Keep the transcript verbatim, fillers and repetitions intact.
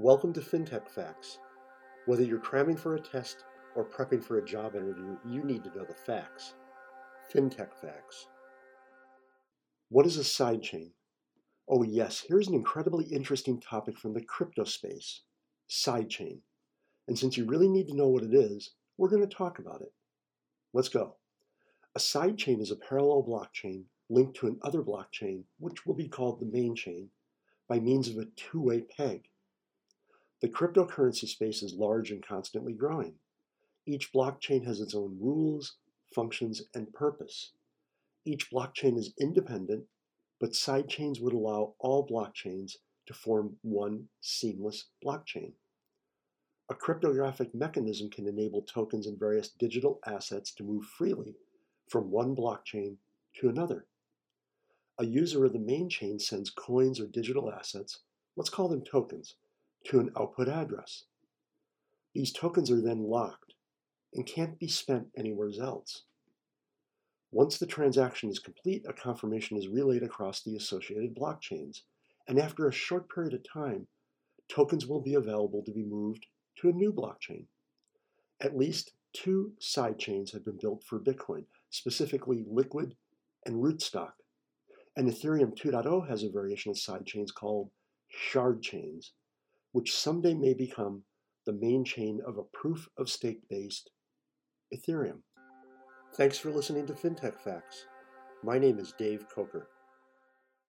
Welcome to FinTech Facts. Whether you're cramming for a test or prepping for a job interview, you need to know the facts. FinTech Facts. What is a sidechain? Oh yes, here's an incredibly interesting topic from the crypto space, sidechain. And since you really need to know what it is, we're going to talk about it. Let's go. A sidechain is a parallel blockchain linked to another blockchain, which will be called the main chain, by means of a two-way peg. The cryptocurrency space is large and constantly growing. Each blockchain has its own rules, functions, and purpose. Each blockchain is independent, but sidechains would allow all blockchains to form one seamless blockchain. A cryptographic mechanism can enable tokens and various digital assets to move freely from one blockchain to another. A user of the main chain sends coins or digital assets, let's call them tokens, to an output address. These tokens are then locked and can't be spent anywhere else. Once the transaction is complete, a confirmation is relayed across the associated blockchains, and after a short period of time, tokens will be available to be moved to a new blockchain. At least two sidechains have been built for Bitcoin, specifically Liquid and Rootstock, and Ethereum two point oh has a variation of sidechains called shard chains, which someday may become the main chain of a proof-of-stake-based Ethereum. Thanks for listening to FinTech Facts. My name is Dave Coker.